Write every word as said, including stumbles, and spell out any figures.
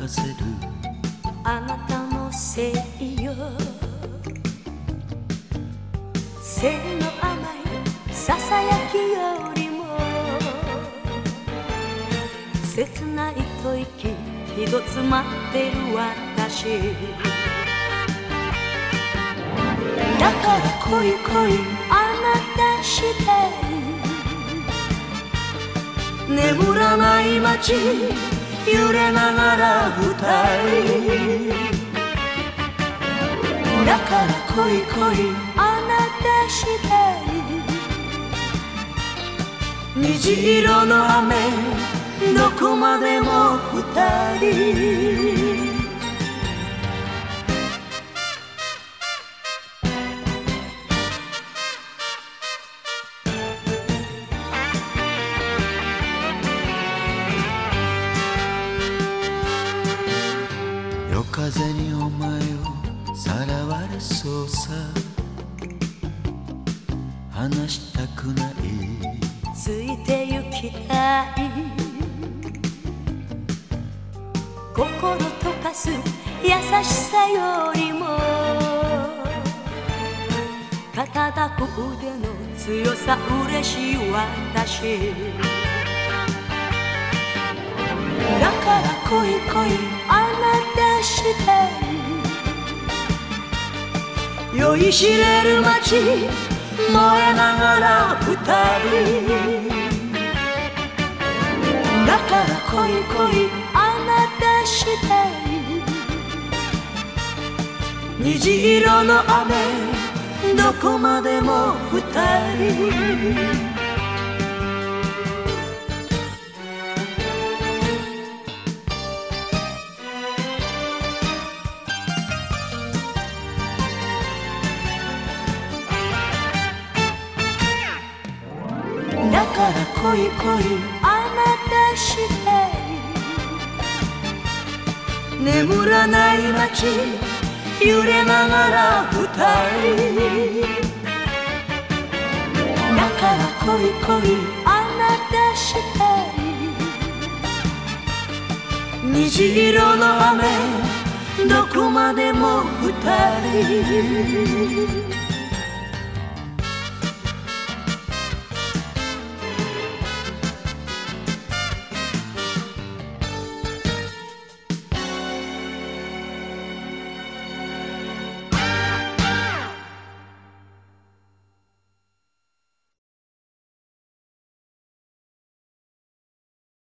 任せるあなたのせいよ。生の甘いささやきよりも切ない吐息ひとつ待ってる私だから恋恋あなたして眠らない街揺れながら二人だから恋恋あなたして虹色の雨どこまでも二人夜風にお前をさらわれそうさ話したくないついて行きたい心溶かす優しさよりも肩抱く腕の強さ嬉しい私だから恋恋あなたして酔いしれる街燃えながら二人だから恋恋あなたして虹色の雨どこまでも二人だから恋恋あなたして眠らない街揺れながら二人だから恋恋あなたして虹色の雨どこまでも二人